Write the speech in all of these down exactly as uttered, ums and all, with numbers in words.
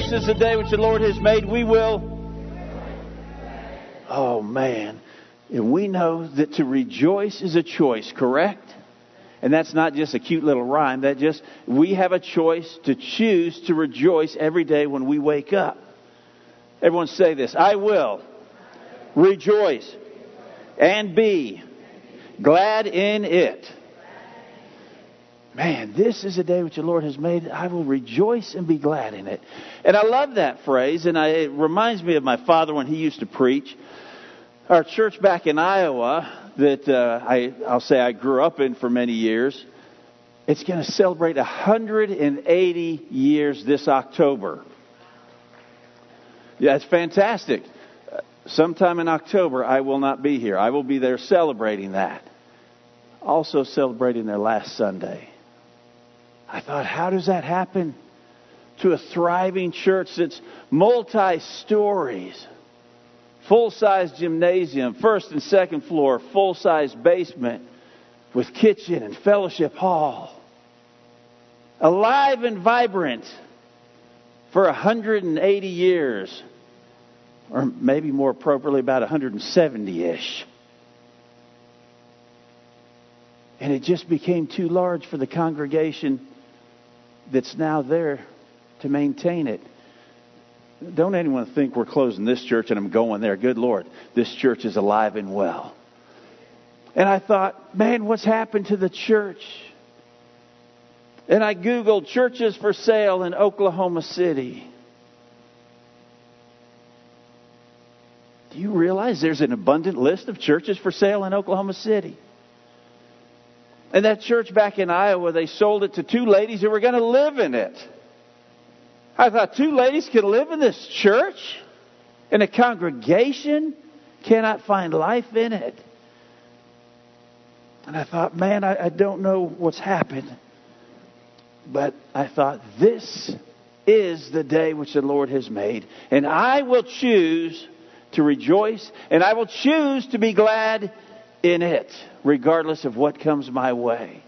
This is the day which the Lord has made. We will. Oh, man. And we know that to rejoice is a choice, correct? And that's not just a cute little rhyme. That just, we have a choice to choose to rejoice every day when we wake up. Everyone say this. I will rejoice and be glad in it. Man, this is a day which the Lord has made. I will rejoice and be glad in it. And I love that phrase. And I, it reminds me of my father when he used to preach. Our church back in Iowa that uh, I, I'll say I grew up in for many years, it's going to celebrate one hundred eighty years this October. Yeah, it's fantastic. Sometime in October, I will not be here. I will be there celebrating that. Also celebrating their last Sunday. I thought, how does that happen to a thriving church that's multi-stories? Full-size gymnasium, first and second floor, full-size basement with kitchen and fellowship hall. Alive and vibrant for one hundred eighty years. Or maybe more appropriately, about one hundred seventy-ish. And it just became too large for the congregation that's now there to maintain it. Don't anyone think we're closing this church and I'm going there. Good Lord, this church is alive and well. And I thought, man, what's happened to the church? And I Googled churches for sale in Oklahoma City. Do you realize there's an abundant list of churches for sale in Oklahoma City? And that church back in Iowa, they sold it to two ladies who were going to live in it. I thought, two ladies can live in this church? And a congregation cannot find life in it? And I thought, man, I, I don't know what's happened. But I thought, this is the day which the Lord has made. And I will choose to rejoice. And I will choose to be glad in it, regardless of what comes my way.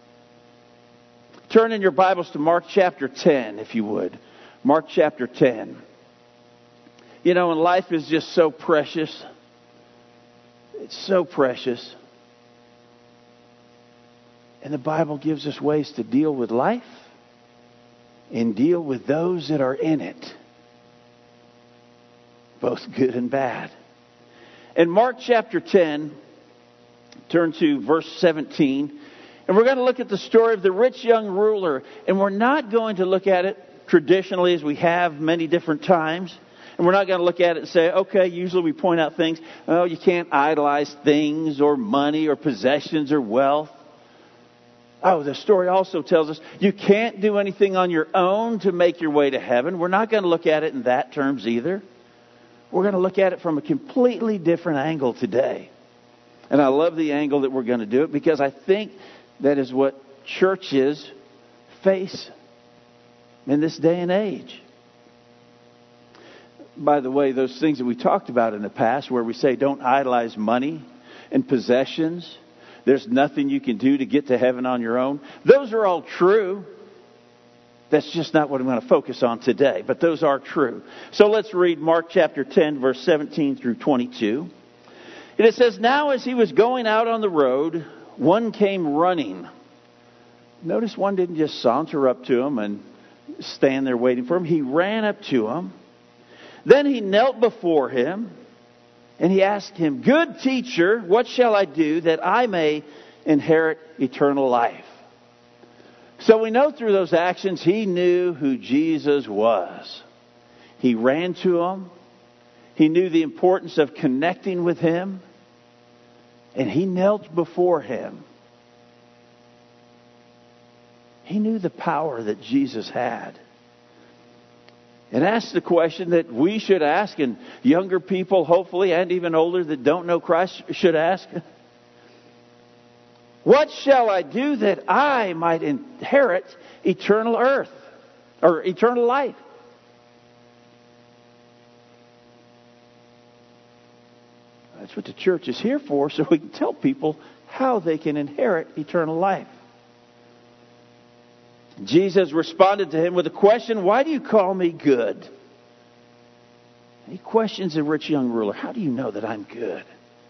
Turn in your Bibles to Mark chapter ten, if you would. Mark chapter ten. You know, and life is just so precious. It's so precious. And the Bible gives us ways to deal with life and deal with those that are in it. Both good and bad. In Mark chapter ten, turn to verse seventeen. And we're going to look at the story of the rich young ruler. And we're not going to look at it traditionally as we have many different times. And we're not going to look at it and say, okay, usually we point out things. Oh, you can't idolize things or money or possessions or wealth. Oh, the story also tells us you can't do anything on your own to make your way to heaven. We're not going to look at it in that terms either. We're going to look at it from a completely different angle today. And I love the angle that we're going to do it because I think that is what churches face in this day and age. By the way, those things that we talked about in the past where we say don't idolize money and possessions, there's nothing you can do to get to heaven on your own. Those are all true. That's just not what I'm going to focus on today, but those are true. So let's read Mark chapter ten, verse seventeen through twenty-two. And it says, now as he was going out on the road, one came running. Notice one didn't just saunter up to him and stand there waiting for him. He ran up to him. Then he knelt before him and he asked him, good teacher, what shall I do that I may inherit eternal life? So we know through those actions he knew who Jesus was. He ran to him. He knew the importance of connecting with him. And he knelt before him. He knew the power that Jesus had. And asked the question that we should ask, and younger people, hopefully, and even older that don't know Christ should ask. What shall I do that I might inherit eternal earth, or eternal life? That's what the church is here for, so we can tell people how they can inherit eternal life. Jesus responded to him with a question, why do you call me good? He questions the rich young ruler, how do you know that I'm good?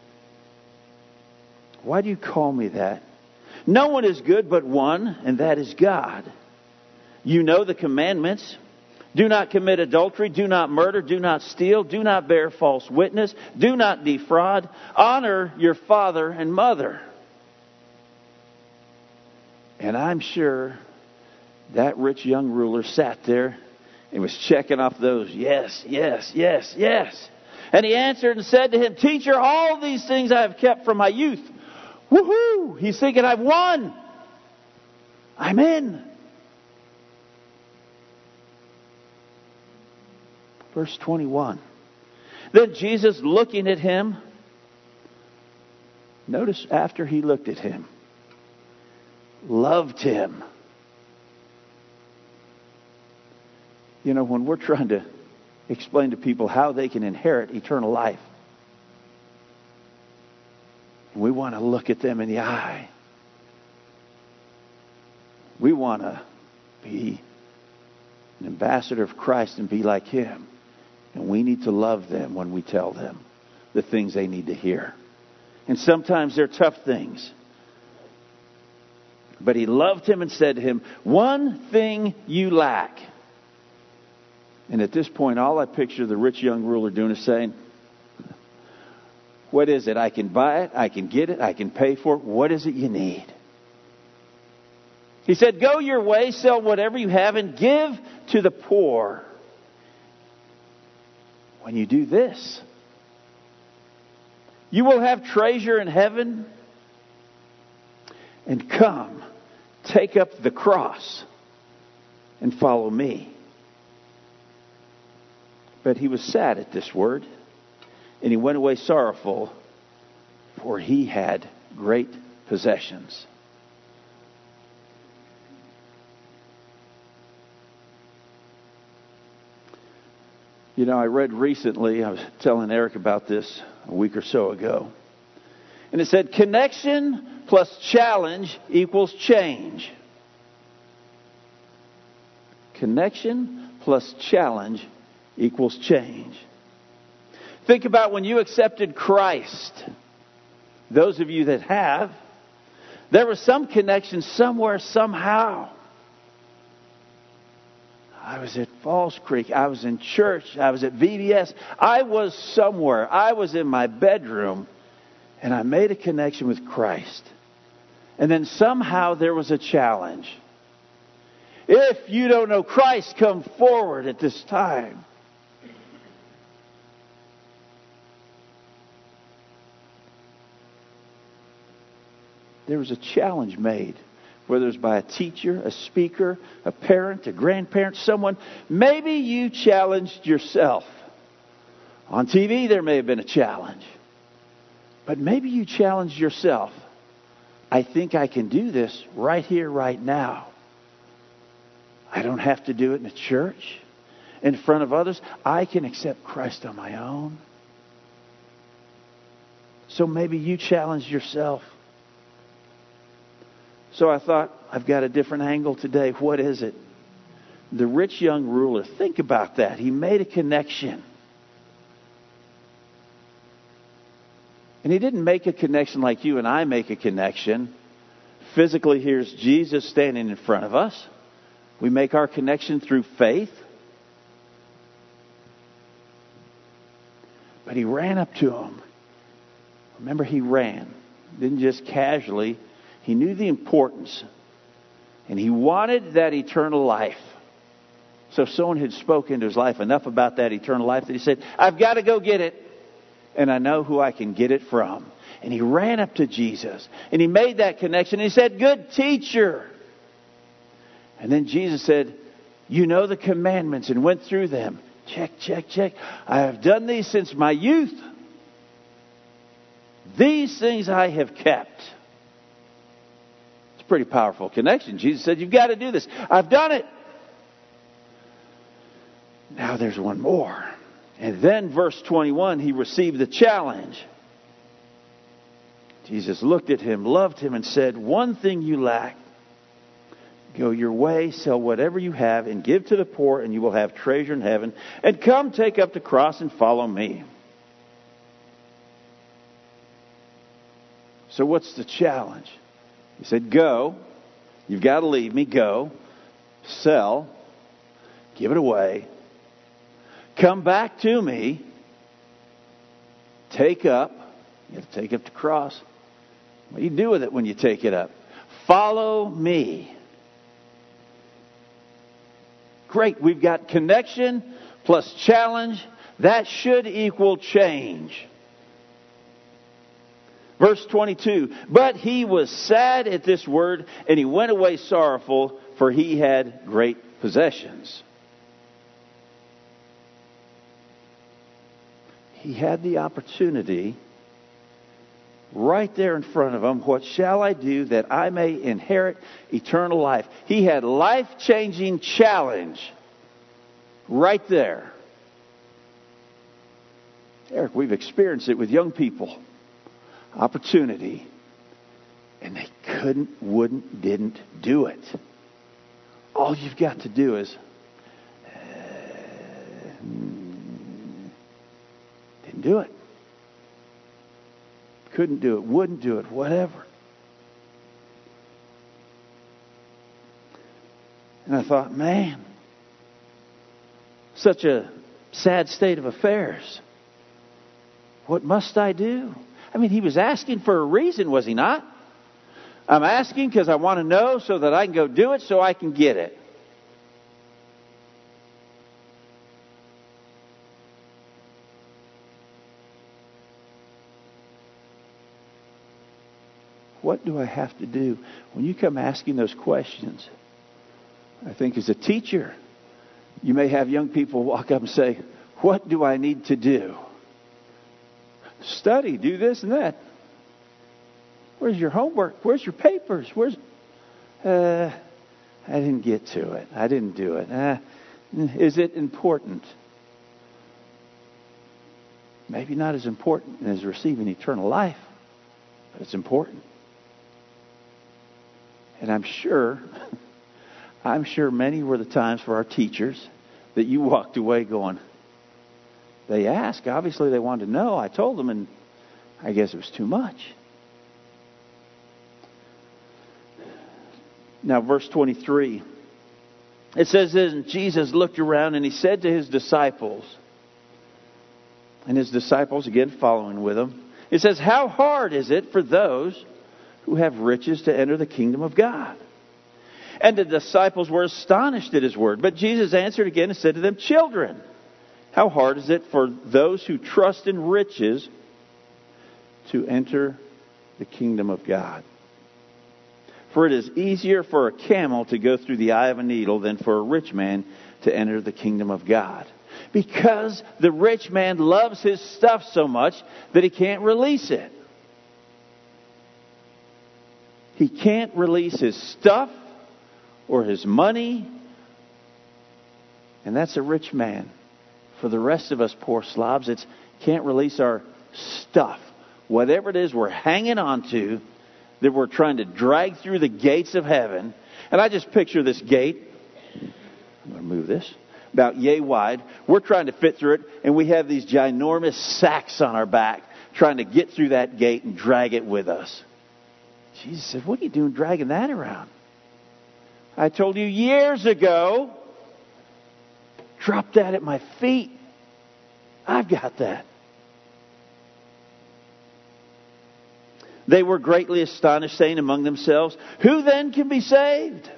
Why do you call me that? No one is good but one, and that is God. You know the commandments. Do not commit adultery. Do not murder. Do not steal. Do not bear false witness. Do not defraud. Honor your father and mother. And I'm sure that rich young ruler sat there and was checking off those. Yes, yes, yes, yes. And he answered and said to him, Teacher, all these things I have kept from my youth. Woohoo! He's thinking, I've won. I'm in. Verse twenty-one. Then Jesus, looking at him, notice after he looked at him, loved him. You know, when we're trying to explain to people how they can inherit eternal life, we want to look at them in the eye. We want to be an ambassador of Christ and be like him. And we need to love them when we tell them the things they need to hear. And sometimes they're tough things. But he loved him and said to him, one thing you lack. And at this point, all I picture the rich young ruler doing is saying, what is it? I can buy it. I can get it. I can pay for it. What is it you need? He said, go your way, sell whatever you have and give to the poor. When you do this, you will have treasure in heaven. And come, take up the cross and follow me. But he was sad at this word, and he went away sorrowful, for he had great possessions. You know, I read recently, I was telling Eric about this a week or so ago, and it said connection plus challenge equals change. Connection plus challenge equals change. Think about when you accepted Christ. Those of you that have, there was some connection somewhere, somehow. I was at Falls Creek. I was in church. I was at V B S. I was somewhere. I was in my bedroom. And I made a connection with Christ. And then somehow there was a challenge. If you don't know Christ, come forward at this time. There was a challenge made. Whether it's by a teacher, a speaker, a parent, a grandparent, someone. Maybe you challenged yourself. On T V there may have been a challenge. But maybe you challenged yourself. I think I can do this right here, right now. I don't have to do it in a church, in front of others. I can accept Christ on my own. So maybe you challenged yourself. So I thought, I've got a different angle today. What is it? The rich young ruler. Think about that. He made a connection. And he didn't make a connection like you and I make a connection. Physically, here's Jesus standing in front of us. We make our connection through faith. But he ran up to him. Remember, he ran. Didn't just casually. He knew the importance. And he wanted that eternal life. So someone had spoken into his life enough about that eternal life that he said, I've got to go get it. And I know who I can get it from. And he ran up to Jesus. And he made that connection. And he said, good teacher. And then Jesus said, you know the commandments, and went through them. Check, check, check. I have done these since my youth. These things I have kept. It's a pretty powerful connection. Jesus said, you've got to do this. I've done it. Now there's one more. And then verse twenty-one, he received the challenge. Jesus looked at him, loved him, and said, one thing you lack. Go your way, sell whatever you have, and give to the poor, and you will have treasure in heaven. And come, take up the cross and follow me. So what's the challenge? He said, go. You've got to leave me. Go. Sell. Give it away. Come back to me. Take up. You have to take up the cross. What do you do with it when you take it up? Follow me. Great. We've got connection plus challenge. That should equal change. Verse twenty-two. But he was sad at this word, and he went away sorrowful, for he had great possessions. He had the opportunity right there in front of him. What shall I do that I may inherit eternal life? He had life-changing challenge right there. Eric, we've experienced it with young people. Opportunity. And they couldn't, wouldn't, didn't do it. All you've got to do is uh, didn't do it. Couldn't do it, wouldn't do it, whatever. And I thought, man, such a sad state of affairs. What must I do? I mean, he was asking for a reason, was he not? I'm asking because I want to know so that I can go do it so I can get it. What do I have to do? When you come asking those questions, I think as a teacher, you may have young people walk up and say, what do I need to do? Study, do this and that. Where's your homework? Where's your papers? Where's... Uh, I didn't get to it. I didn't do it. Uh, is it important? Maybe not as important as receiving eternal life, but it's important. And I'm sure, I'm sure many were the times for our teachers that you walked away going, they asked, obviously they wanted to know. I told them, and I guess it was too much. Now, verse twenty-three. It says, and Jesus looked around and he said to his disciples, and his disciples, again, following with him, it says, how hard is it for those who have riches to enter the kingdom of God? And the disciples were astonished at his word. But Jesus answered again and said to them, children, how hard is it for those who trust in riches to enter the kingdom of God? For it is easier for a camel to go through the eye of a needle than for a rich man to enter the kingdom of God. Because the rich man loves his stuff so much that he can't release it. He can't release his stuff or his money. And that's a rich man. For the rest of us poor slobs, it's can't release our stuff. Whatever it is we're hanging on to, that we're trying to drag through the gates of heaven. And I just picture this gate. I'm going to move this. About yay wide. We're trying to fit through it. And we have these ginormous sacks on our back, trying to get through that gate and drag it with us. Jesus said, what are you doing dragging that around? I told you years ago, drop that at my feet. I've got that. They were greatly astonished, saying among themselves, who then can be saved?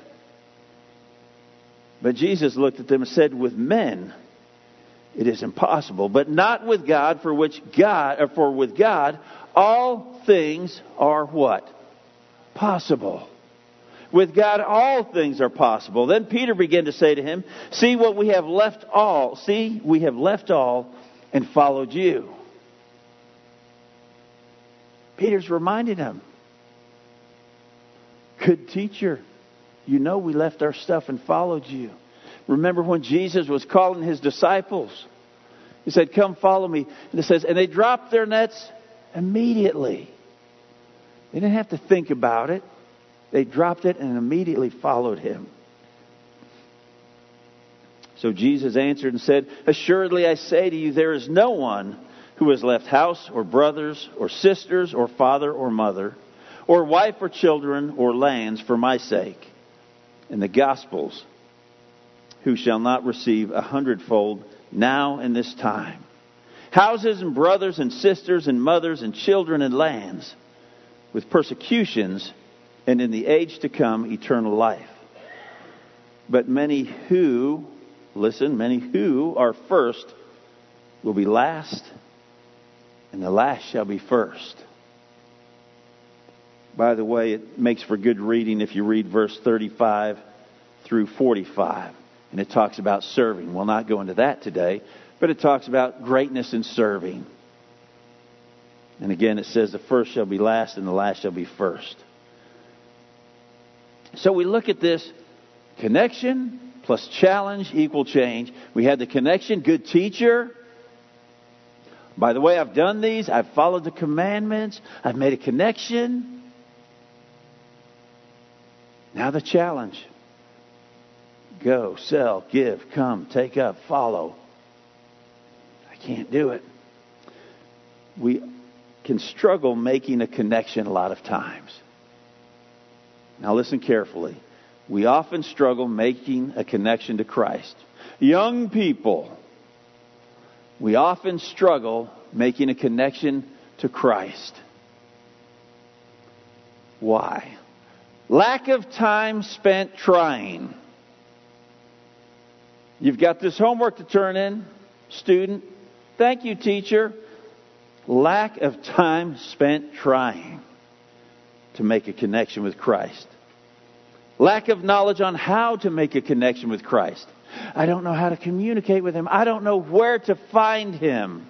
But Jesus looked at them and said, with men it is impossible, but not with God, for which God, or for with God all things are what? Possible. With God all things are possible. Then Peter began to say to him, see what we have left all. See, we have left all and followed you. Peter's reminding him, good teacher, you know we left our stuff and followed you. Remember when Jesus was calling his disciples? He said, come follow me. And it says, and they dropped their nets immediately. They didn't have to think about it. They dropped it and immediately followed him. So Jesus answered and said, "Assuredly I say to you, there is no one who has left house or brothers or sisters or father or mother or wife or children or lands for my sake and the gospel's, who shall not receive a hundredfold now in this time, houses and brothers and sisters and mothers and children and lands, with persecutions, and in the age to come eternal life. But many who, listen, many who are first will be last, and the last shall be first." By the way, it makes for good reading if you read verse thirty-five through forty-five. And it talks about serving. We'll not go into that today, but it talks about greatness in serving. And again, it says the first shall be last and the last shall be first. So we look at this connection plus challenge equal change. We had the connection, good teacher. By the way, I've done these. I've followed the commandments. I've made a connection. Now the challenge. Go, sell, give, come, take up, follow. I can't do it. We can struggle making a connection a lot of times. Now listen carefully. We often struggle making a connection to Christ. Young people, we often struggle making a connection to Christ. Why? Lack of time spent trying. You've got this homework to turn in, student. Thank you, teacher. Lack of time spent trying to make a connection with Christ. Lack of knowledge on how to make a connection with Christ. I don't know how to communicate with Him. I don't know where to find Him.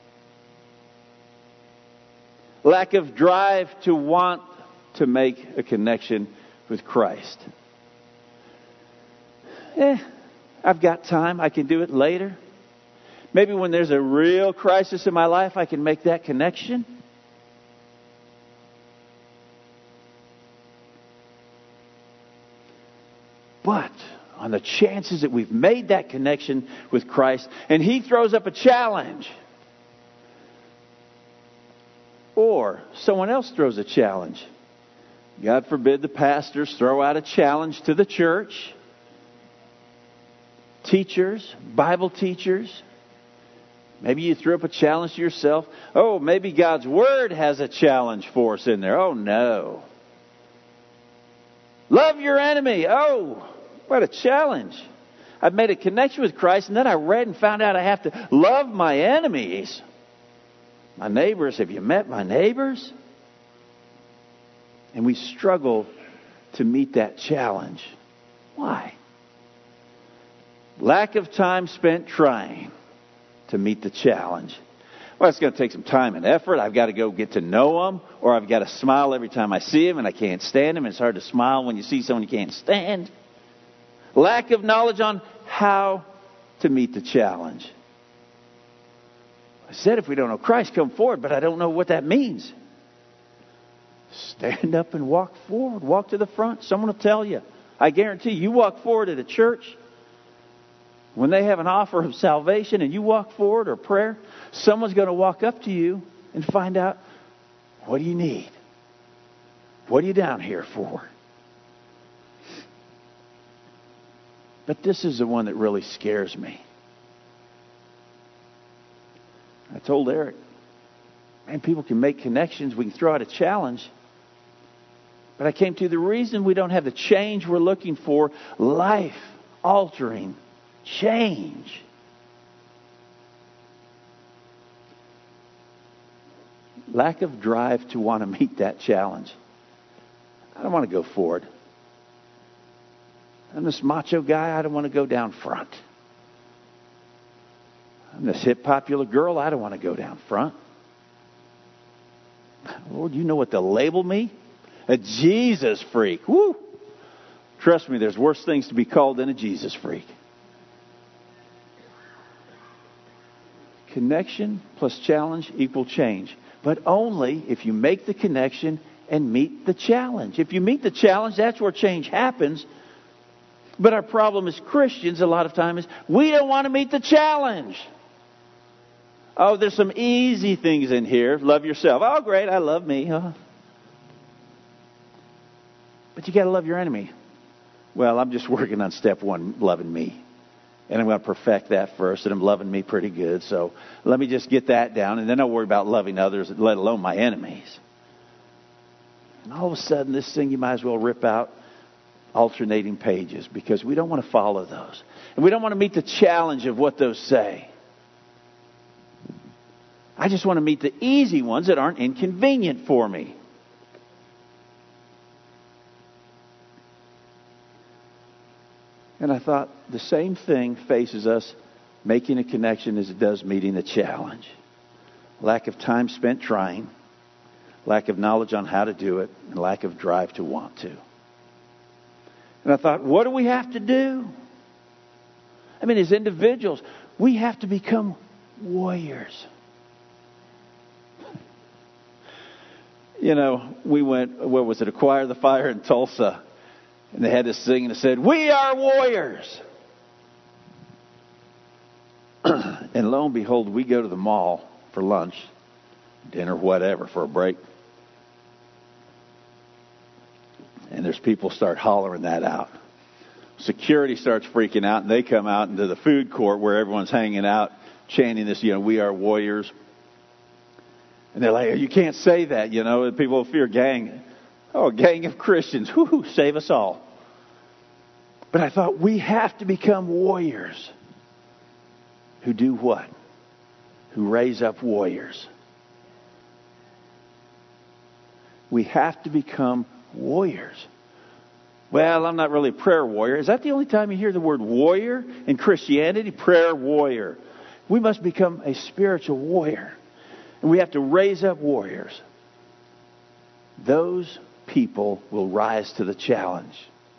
Lack of drive to want to make a connection with Christ. Eh, I've got time. I can do it later. Maybe when there's a real crisis in my life, I can make that connection. But on the chances that we've made that connection with Christ and He throws up a challenge, or someone else throws a challenge. God forbid the pastors throw out a challenge to the church. Teachers, Bible teachers. Maybe you threw up a challenge to yourself. Oh, maybe God's Word has a challenge for us in there. Oh, no. Love your enemy. Oh, what a challenge. I've made a connection with Christ, and then I read and found out I have to love my enemies. My neighbors. Have you met my neighbors? And we struggle to meet that challenge. Why? Lack of time spent trying to meet the challenge. Well, it's going to take some time and effort. I've got to go get to know them, or I've got to smile every time I see them, and I can't stand them. It's hard to smile when you see someone you can't stand. Lack of knowledge on how to meet the challenge. I said if we don't know Christ, come forward, but I don't know what that means. Stand up and walk forward. Walk to the front. Someone will tell you. I guarantee you, you walk forward at a church, when they have an offer of salvation and you walk forward or prayer, someone's going to walk up to you and find out, what do you need? What are you down here for? But this is the one that really scares me. I told Eric, man, people can make connections. We can throw out a challenge. But I came to the reason we don't have the change we're looking for, life-altering change. Lack of drive to want to meet that challenge. I don't want to go forward. I'm this macho guy. I don't want to go down front. I'm this hip popular girl. I don't want to go down front. Lord, you know what they'll label me? A Jesus freak. Woo! Trust me, there's worse things to be called than a Jesus freak. Connection plus challenge equal change. But only if you make the connection and meet the challenge. If you meet the challenge, that's where change happens. But our problem as Christians a lot of times is we don't want to meet the challenge. Oh, there's some easy things in here. Love yourself. Oh, great, I love me. Oh. But you got to love your enemy. Well, I'm just working on step one, loving me. And I'm going to perfect that first, and I'm loving me pretty good. So let me just get that down, and then I'll worry about loving others, let alone my enemies. And all of a sudden, this thing you might as well rip out alternating pages, because we don't want to follow those. And we don't want to meet the challenge of what those say. I just want to meet the easy ones that aren't inconvenient for me. And I thought the same thing faces us making a connection as it does meeting the challenge. Lack of time spent trying, lack of knowledge on how to do it, and lack of drive to want to. And I thought, what do we have to do? I mean, as individuals, we have to become warriors. You know, we went, what was it, Acquire the Fire in Tulsa. And they had this thing and it said, "We are warriors." And lo and behold, we go to the mall for lunch, dinner, whatever, for a break. And there's people start hollering that out. Security starts freaking out, and they come out into the food court where everyone's hanging out, chanting this, you know, "We are warriors." And they're like, "You can't say that, you know, people fear gang." Oh, a gang of Christians. Whoo, save us all. But I thought we have to become warriors. Who do what? Who raise up warriors. We have to become warriors. Well, I'm not really a prayer warrior. Is that the only time you hear the word warrior in Christianity? Prayer warrior. We must become a spiritual warrior. And we have to raise up warriors. Those people will rise to the challenge.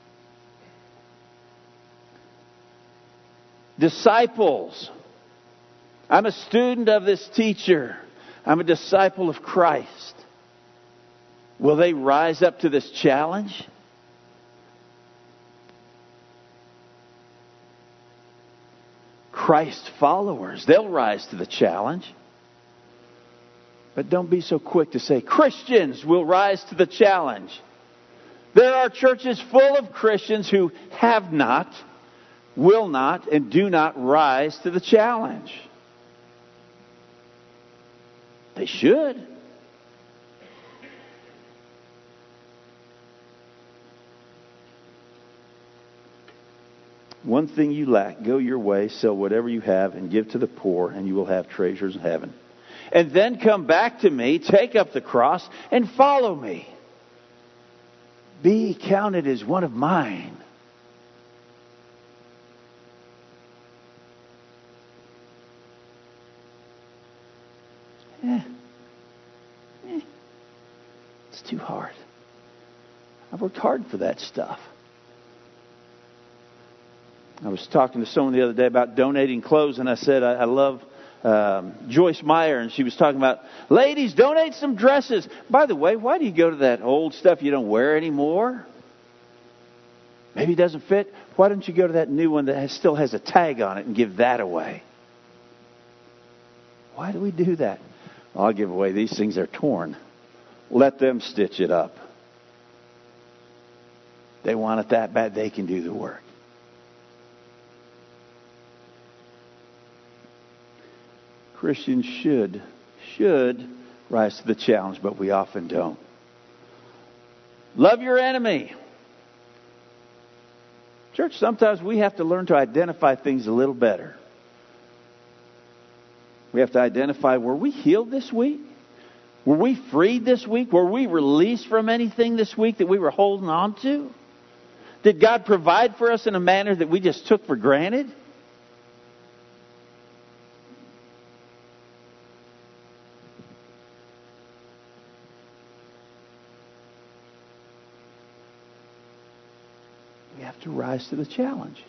Disciples. I'm a student of this teacher. I'm a disciple of Christ. Will they rise up to this challenge? Christ followers, they'll rise to the challenge. But don't be so quick to say, Christians will rise to the challenge. There are churches full of Christians who have not, will not, and do not rise to the challenge. They should. One thing you lack, go your way, sell whatever you have, and give to the poor, and you will have treasures in heaven. And then come back to me, take up the cross, and follow me. Be counted as one of mine. Eh. Eh. It's too hard. I've worked hard for that stuff. I was talking to someone the other day about donating clothes, and I said I, I love um, Joyce Meyer, and she was talking about, ladies, donate some dresses. By the way, why do you go to that old stuff you don't wear anymore? Maybe it doesn't fit. Why don't you go to that new one that has, still has a tag on it and give that away? Why do we do that? Well, I'll give away. These things are torn. Let them stitch it up. They want it that bad, they can do the work. Christians should, should rise to the challenge, but we often don't. Love your enemy. Church, sometimes we have to learn to identify things a little better. We have to identify, were we healed this week? Were we freed this week? Were we released from anything this week that we were holding on to? Did God provide for us in a manner that we just took for granted? We have to rise to the challenge.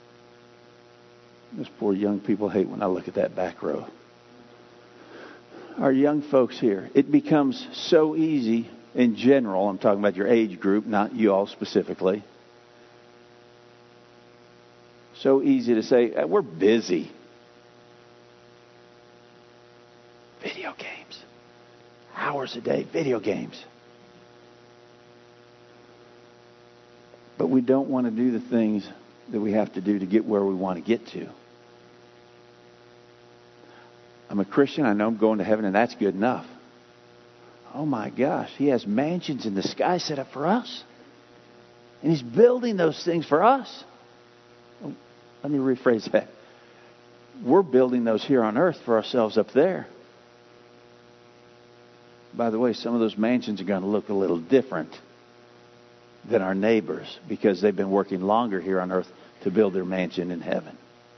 Those poor young people hate when I look at that back row. our young folks here, it becomes so easy in general. I'm talking about your age group, not you all specifically. So easy to say, we're busy. Video games. Hours a day, video games. But we don't want to do the things that we have to do to get where we want to get to. I'm a Christian. I know I'm going to heaven, and that's good enough. Oh my gosh, He has mansions in the sky set up for us. And He's building those things for us. Let me rephrase that. We're building those here on earth for ourselves up there. By the way, some of those mansions are going to look a little different than our neighbors because they've been working longer here on earth to build their mansion in heaven.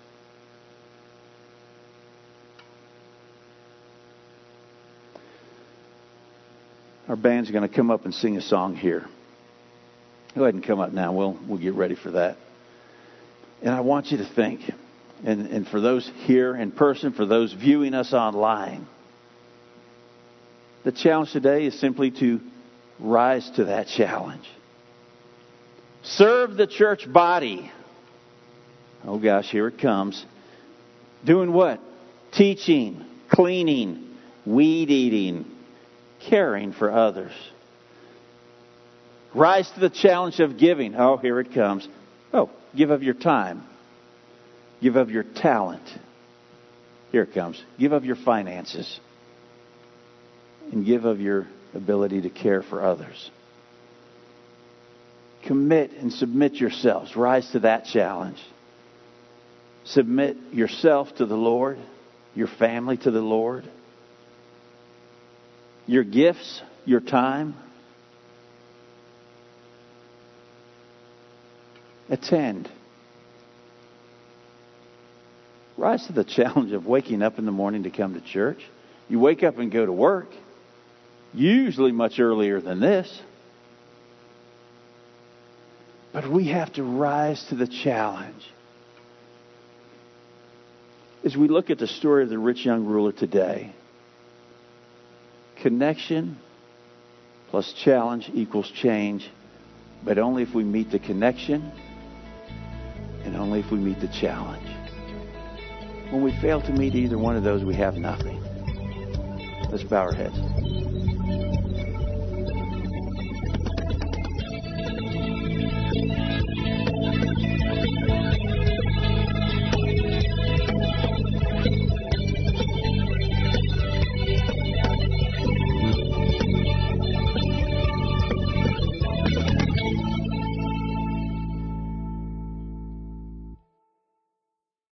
Our band's going to come up and sing a song here. Go ahead and come up now. We'll we'll get ready for that. And I want you to think, and, and for those here in person, for those viewing us online, the challenge today is simply to rise to that challenge. Serve the church body. Oh gosh, here it comes. Doing what? Teaching, cleaning, weed eating, caring for others. Rise to the challenge of giving. Oh, here it comes. Oh, give of your time. Give of your talent. Here it comes. Give of your finances. And give of your ability to care for others. Commit and submit yourselves. Rise to that challenge. Submit yourself to the Lord. Your family to the Lord. Your gifts, your time. Attend. Rise to the challenge of waking up in the morning to come to church. You wake up and go to work. Usually much earlier than this. But we have to rise to the challenge. As we look at the story of the rich young ruler today, connection plus challenge equals change, but only if we meet the connection and only if we meet the challenge. When we fail to meet either one of those, we have nothing. Let's bow our heads.